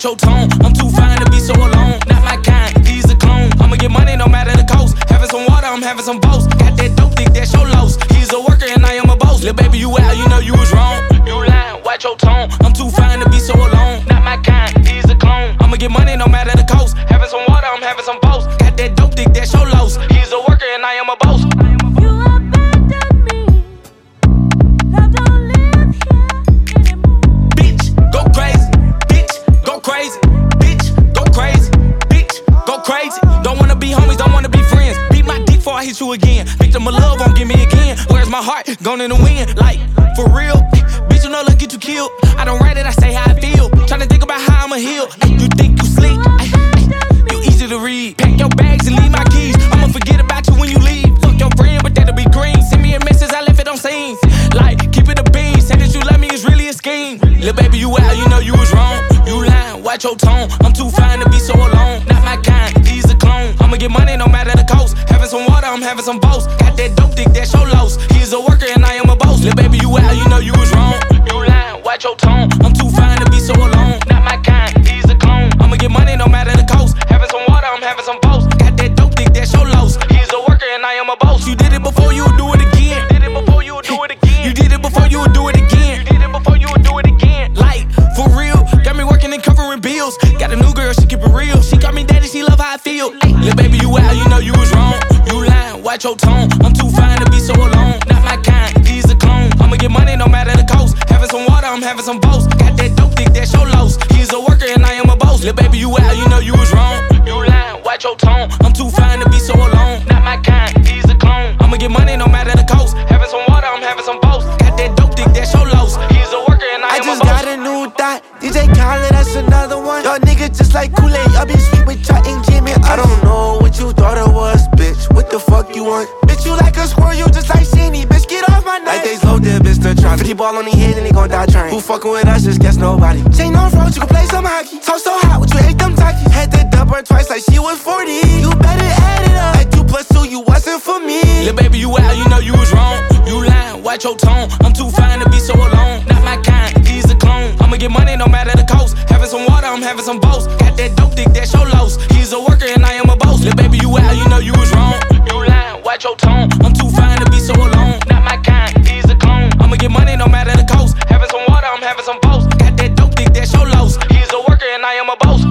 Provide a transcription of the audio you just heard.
watch your tone. I'm too fine to be so alone. Not my kind, he's a clone. I'ma get money no matter the cost. Having some water, I'm having some boast. Got that dope dick, that's your loss. He's a worker and I am a boss. Lil' baby, you out, you know you was wrong. You lying, watch your tone. I'm too fine to be so alone. Not my kind, he's a clone. I'ma get money no matter the cost. Having some water, I'm having some boast. Got that dope dick, that's your loss. He's a worker and I am a boss. Crazy, bitch, go crazy, bitch, go crazy. Don't wanna be homies, don't wanna be friends. Beat my dick before I hit you again. Victim of love won't give me again. Where's my heart? Gone in the wind, like, for real. Bitch, you know, let's get you killed. I don't write it, I say how I feel. Tryna think about how I'ma heal. You think you slick? You easy to read. Pack your bags and leave my keys. I'ma forget about you when you leave. Fuck your friend, but that'll be green. Send me a message, I left it on scene. Like, keep it a bean. Say that you love me, it's really a scheme. Lil' baby, you out, you know you was wrong. You lying, watch your tone. I'm too fine to be so alone. Not my kind, he's a clone. I'ma get money no matter the cost. Having some water, I'm having some boast. Got that dope dick, that's your loss. He's a worker and I am a boss. Lil' baby, you out, you know you was wrong. You lying, watch your tone. I'm too fine to be so alone. Not my kind, he's a clone. I'ma get money no matter the cost. Having some water, I'm having some boast. Got that dope dick, that's your loss. He's a worker and I am a boss. You did it before, you would do it again. Did it before, you would do it again. You did it before, you would do it again. You did it before, you would do it again. Like, for real, got me working and covering bills. Got a new girl, she keep it real. She call me daddy, she love how I feel. Lil' baby, you out, you know you was wrong. You lying, watch your tone. I'm too fine to be so alone. Not my kind, he's a clone. I'ma get money no matter the cost. Having some water, I'm having some boast. Got that dope dick, that's your loss. He's a worker and I am a boss. Lil' baby, you out, you know you was wrong. You lying, watch your tone. I'm too fine to be so alone. Not my kind, he's a clone. I'ma get money no matter the cost. Having some water, I'm having some boast. Got that dope dick, that's your loss. He's a worker and I am a boss. I just got a new thought. DJ Khaled, that's another one. Y'all niggas just like Kool-Aid. Y'all be sweet with y'all ain't Jimmy. I don't know what you thought it was, bitch. What the fuck you want? Bitch, you like a squirrel, you just like Sheenie. Bitch, get off my nuts. Like they slow dip, bitch, they're trying. 50 ball on the head and they gon' die trying. Who fucking with us, just guess nobody. Chain on road, you can play some hockey. Talk so hot, what you ate them Takis. Had to dump her twice like she was 40. You better add it up. Like 2 + 2, you wasn't for me. Lil' baby, you out, you know you was wrong. You lying, watch your tone. I'm too fine to be so alone. Not my kind, he's a clone. I'ma get money no matter the cost. Having some water, I'm having some boast. Got that dope dick, that's your loss. He's a worker and I am a boss. Lil' baby, you out, you know you was wrong. You lying, watch your tone. I'm too fine to be so alone. Not my kind, he's a clone. I'ma get money no matter the cost. Having some water, I'm having some boast. Got that dope dick, that's your loss. He's a worker and I am a boss.